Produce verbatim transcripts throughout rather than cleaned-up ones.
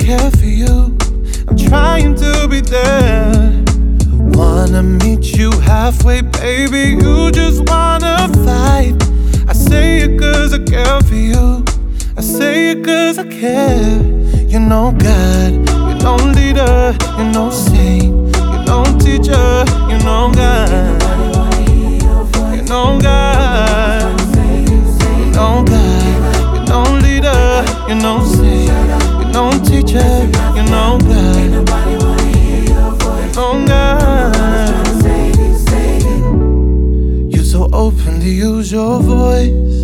care for you. I'm trying to be there. Wanna meet you halfway, baby. You just wanna fight. I say it cause I care for you. I say it cause I care. You know God, you know leader, you know saint, you know teacher, you know God. You know God, you know God, you know leader, you know saint, you know teacher, you know God. You know God. You're so open to use your voice.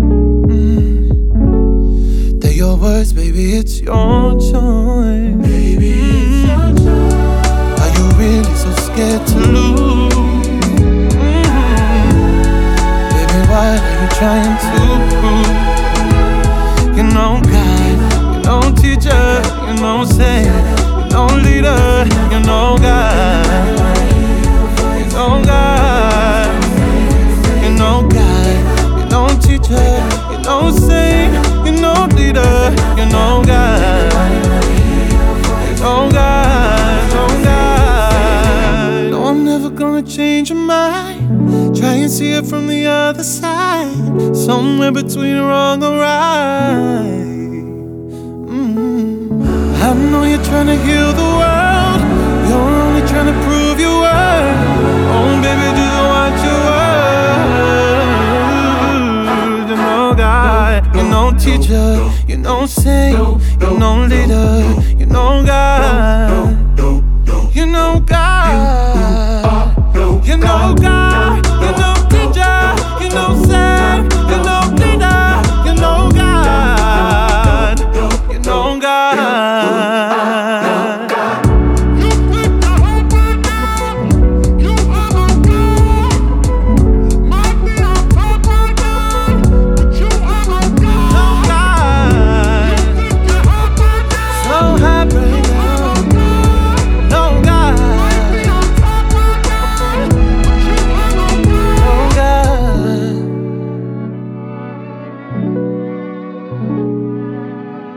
Your words, baby, it's your choice. Baby, it's your choice. Are you really so scared to lose? Mm-hmm. Baby, what are you trying to prove? You know God, you know teacher, you know saint, you know leader, you know God. You know God, you know God, you know teacher, you know saint. You know leader, you know God. You know God, you know God. No, I'm never gonna change your mind. Try and see it from the other side. Somewhere between wrong and right. mm-hmm. I know you're trying to heal the world. You're only trying to prove your worth. Oh baby, just watch your words. You know God, you know teacher, you know saint, you know leader, you know God, you know God.